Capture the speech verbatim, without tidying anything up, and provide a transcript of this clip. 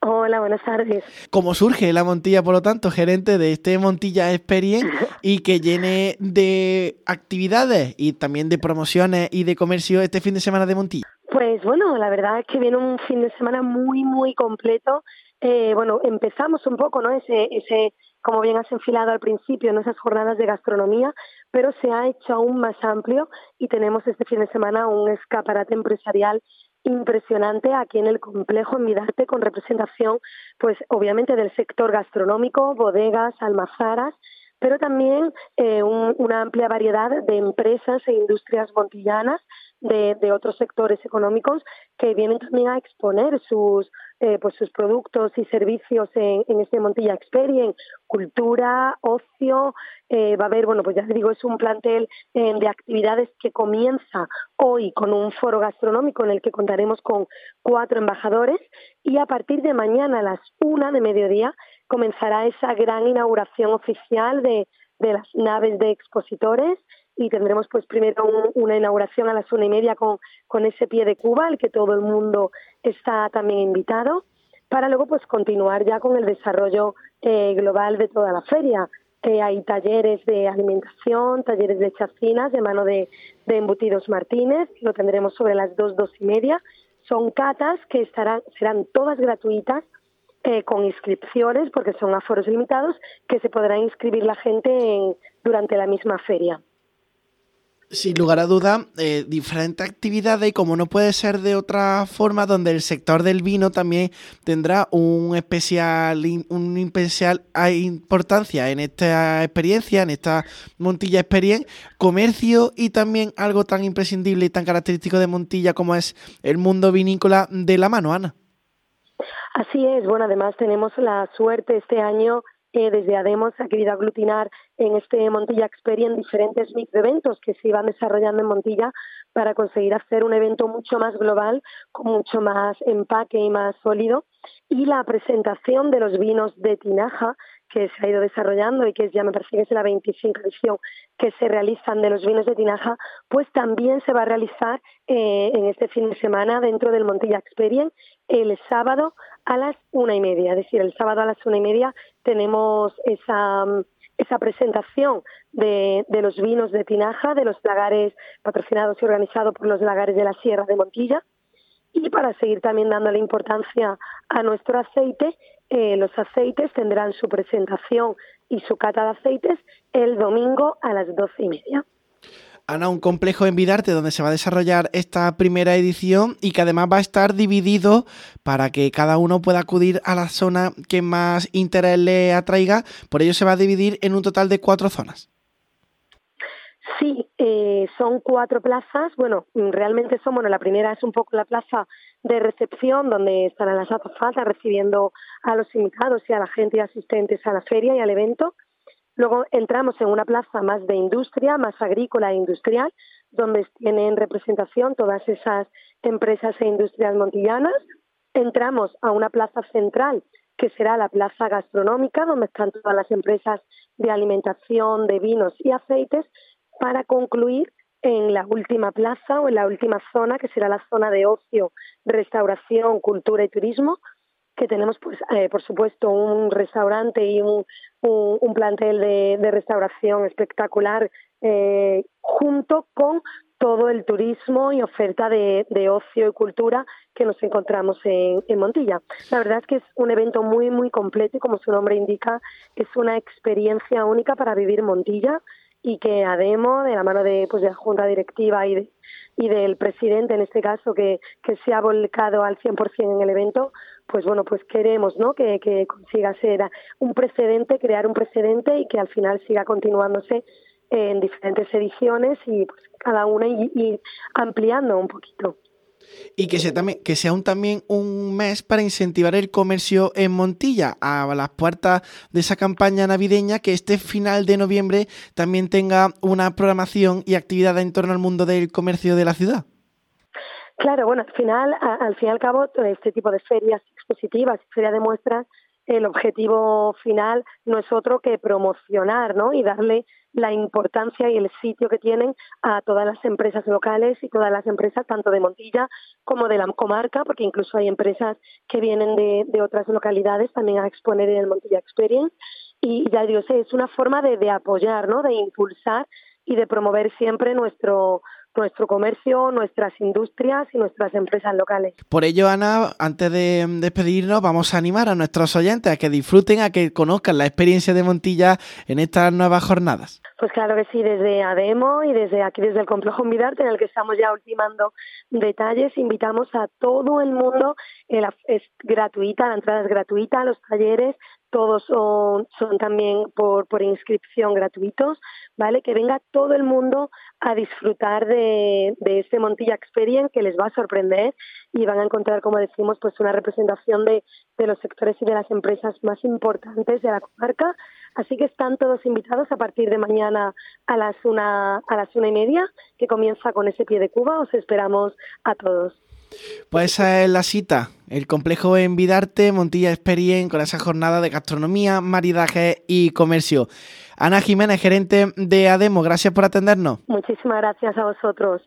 Hola, buenas tardes. ¿Cómo surge la Montilla, por lo tanto, gerente de este Montilla Experience y que llene de actividades y también de promociones y de comercio este fin de semana de Montilla? Pues bueno, la verdad es que viene un fin de semana muy, muy completo. Eh, bueno, empezamos un poco, ¿no? Ese, ese, como bien has enfilado al principio, ¿no? Esas jornadas de gastronomía, pero se ha hecho aún más amplio y tenemos este fin de semana un escaparate empresarial impresionante aquí en el complejo en Midarte, con representación, pues obviamente del sector gastronómico, bodegas, almazaras, pero también eh, un, una amplia variedad de empresas e industrias montillanas de, de otros sectores económicos que vienen también a exponer sus eh, pues sus productos y servicios en, en este Montilla Experience, cultura, ocio, eh, va a haber, bueno, pues ya te digo, es un plantel eh, de actividades que comienza hoy con un foro gastronómico en el que contaremos con cuatro embajadores y a partir de mañana a las una de mediodía comenzará esa gran inauguración oficial de, de las naves de expositores y tendremos pues primero un, una inauguración a las una y media con, con ese pie de Cuba al que todo el mundo está también invitado, para luego pues continuar ya con el desarrollo eh, global de toda la feria. Eh, hay talleres de alimentación, talleres de chacinas de mano de, de Embutidos Martínez, lo tendremos sobre las dos, dos y media. Son catas que estarán, serán todas gratuitas, eh, con inscripciones, porque son aforos limitados, que se podrá inscribir la gente en, durante la misma feria. Sin lugar a duda, eh, diferentes actividades y como no puede ser de otra forma, donde el sector del vino también tendrá un especial, un especial importancia en esta experiencia, en esta Montilla Experience, comercio y también algo tan imprescindible y tan característico de Montilla como es el mundo vinícola de la mano, Ana. Así es, bueno, además tenemos la suerte este año, eh, desde ADEMOS ha querido aglutinar en este Montilla Experience diferentes microeventos que se iban desarrollando en Montilla para conseguir hacer un evento mucho más global, con mucho más empaque y más sólido. Y la presentación de los vinos de Tinaja, que se ha ido desarrollando y que ya me parece que es la veinticinco edición que se realizan de los vinos de Tinaja, pues también se va a realizar eh, en este fin de semana dentro del Montilla Experience el sábado a las una y media. Es decir, el sábado a las una y media tenemos esa, esa presentación de, de los vinos de Tinaja, de los lagares patrocinados y organizados por los lagares de la Sierra de Montilla. Y para seguir también dándole importancia a nuestro aceite, eh, los aceites tendrán su presentación y su cata de aceites el domingo a las doce y media. Ana, un complejo en Midarte donde se va a desarrollar esta primera edición y que además va a estar dividido para que cada uno pueda acudir a la zona que más interés le atraiga. Por ello se va a dividir en un total de cuatro zonas. Sí, eh, son cuatro plazas. Bueno, realmente son, bueno, la primera es un poco la plaza de recepción, donde estarán las azafatas recibiendo a los invitados y a la gente y asistentes a la feria y al evento. Luego entramos en una plaza más de industria, más agrícola e industrial, donde tienen representación todas esas empresas e industrias montillanas. Entramos a una plaza central, que será la plaza gastronómica, donde están todas las empresas de alimentación, de vinos y aceites, para concluir en la última plaza o en la última zona, que será la zona de ocio, restauración, cultura y turismo, que tenemos, pues, eh, por supuesto, un restaurante y un, un, un plantel de, de restauración espectacular, eh, junto con todo el turismo y oferta de, de ocio y cultura que nos encontramos en, en Montilla. La verdad es que es un evento muy, muy completo y, como su nombre indica, es una experiencia única para vivir Montilla, y que ADEMO, de la mano de, pues, de la Junta Directiva y, de, y del presidente, en este caso, que, que se ha volcado al cien por ciento en el evento, pues bueno, pues queremos, ¿no?, que, que consiga ser un precedente, crear un precedente y que al final siga continuándose en diferentes ediciones y pues cada una y, y ampliando un poquito. Y que sea, también, que sea un, también un mes para incentivar el comercio en Montilla, a las puertas de esa campaña navideña, que este final de noviembre también tenga una programación y actividad en torno al mundo del comercio de la ciudad. Claro, bueno, al final, a, al fin y al cabo, todo este tipo de ferias expositivas y ferias de muestras el objetivo final no es otro que promocionar, ¿no? Y darle la importancia y el sitio que tienen a todas las empresas locales y todas las empresas, tanto de Montilla como de la comarca, porque incluso hay empresas que vienen de, de otras localidades también a exponer en el Montilla Experience. Y ya digo, es una forma de, de apoyar, ¿no? De impulsar y de promover siempre nuestro nuestro comercio, nuestras industrias y nuestras empresas locales. Por ello, Ana, antes de despedirnos, vamos a animar a nuestros oyentes a que disfruten, a que conozcan la experiencia de Montilla en estas nuevas jornadas. Pues claro que sí, desde ADEMO y desde aquí, desde el Complejo Envidarte, en el que estamos ya ultimando detalles, invitamos a todo el mundo, es gratuita, la entrada es gratuita, los talleres, todos son, son también por, por inscripción gratuitos, ¿vale? Que venga todo el mundo a disfrutar de, de este Montilla Experience, que les va a sorprender y van a encontrar, como decimos, pues una representación de, de los sectores y de las empresas más importantes de la comarca. Así que están todos invitados a partir de mañana a las una, a las una y media, que comienza con ese pie de Cuba. Os esperamos a todos. Pues esa es la cita, el complejo Envidarte, Montilla Experience, con esa jornada de gastronomía, maridaje y comercio. Ana Jiménez, gerente de ADEMO, gracias por atendernos. Muchísimas gracias a vosotros.